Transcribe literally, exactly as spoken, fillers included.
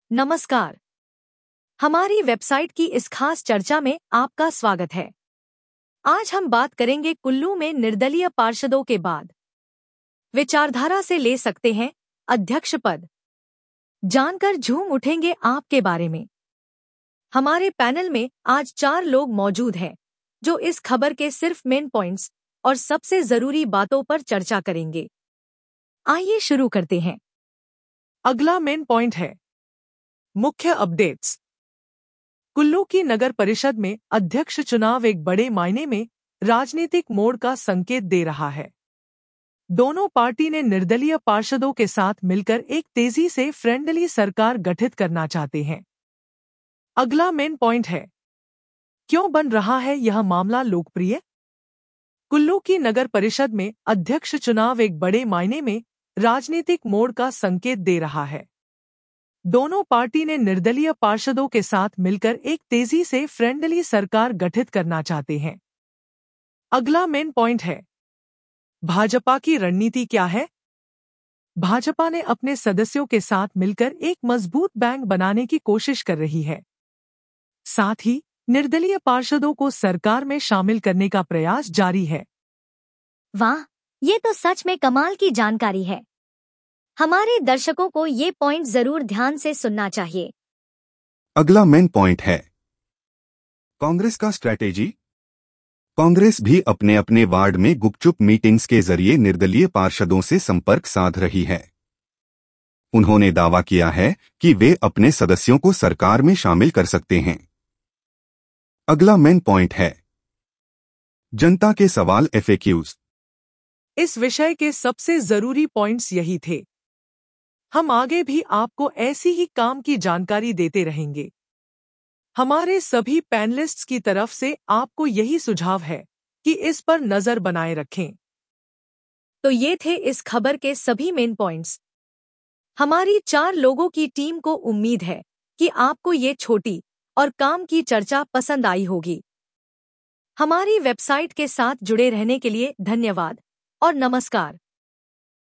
नमस्कार। हमारी वेबसाइट की इस खास चर्चा में आपका स्वागत है। आज हम बात करेंगे कुल्लू में निर्दलीय पार्षदों के बाद विचारधारा से ले सकते हैं अध्यक्ष पद। जानकर झूम उठेंगे आपके बारे में। हमारे पैनल में आज चार लोग मौजूद हैं जो इस खबर के सिर्फ मेन पॉइंट्स और सबसे जरूरी बातों पर चर्चा करेंगे। आइए शुरू करते हैं। अगला मेन पॉइंट है मुख्य अपडेट्स। कुल्लू की नगर परिषद में अध्यक्ष चुनाव एक बड़े मायने में राजनीतिक मोड़ का संकेत दे रहा है। दोनों पार्टी ने निर्दलीय पार्षदों के साथ मिलकर एक तेजी से फ्रेंडली सरकार गठित करना चाहते हैं। अगला मेन पॉइंट है क्यों बन रहा है यह मामला लोकप्रिय। कुल्लू की नगर परिषद में अध्यक्ष चुनाव एक बड़े मायने में राजनीतिक मोड़ का संकेत दे रहा है। दोनों पार्टी ने निर्दलीय पार्षदों के साथ मिलकर एक तेजी से फ्रेंडली सरकार गठित करना चाहते हैं। अगला मेन पॉइंट है भाजपा की रणनीति क्या है। भाजपा ने अपने सदस्यों के साथ मिलकर एक मजबूत बैंक बनाने की कोशिश कर रही है। साथ ही निर्दलीय पार्षदों को सरकार में शामिल करने का प्रयास जारी है। वाह, ये तो सच में कमाल की जानकारी है। हमारे दर्शकों को ये पॉइंट जरूर ध्यान से सुनना चाहिए। अगला मेन पॉइंट है कांग्रेस का स्ट्रैटेजी। कांग्रेस भी अपने अपने वार्ड में गुपचुप मीटिंग्स के जरिए निर्दलीय पार्षदों से संपर्क साध रही है। उन्होंने दावा किया है कि वे अपने सदस्यों को सरकार में शामिल कर सकते हैं। अगला मेन पॉइंट है जनता के सवाल एफएक्यूज। इस विषय के सबसे जरूरी पॉइंट्स यही थे। हम आगे भी आपको ऐसी ही काम की जानकारी देते रहेंगे। हमारे सभी पैनलिस्ट्स की तरफ से आपको यही सुझाव है कि इस पर नजर बनाए रखें। तो ये थे इस खबर के सभी मेन पॉइंट्स। हमारी चार लोगों की टीम को उम्मीद है कि आपको ये छोटी और काम की चर्चा पसंद आई होगी। हमारी वेबसाइट के साथ जुड़े रहने के लिए धन्यवाद और नमस्कार।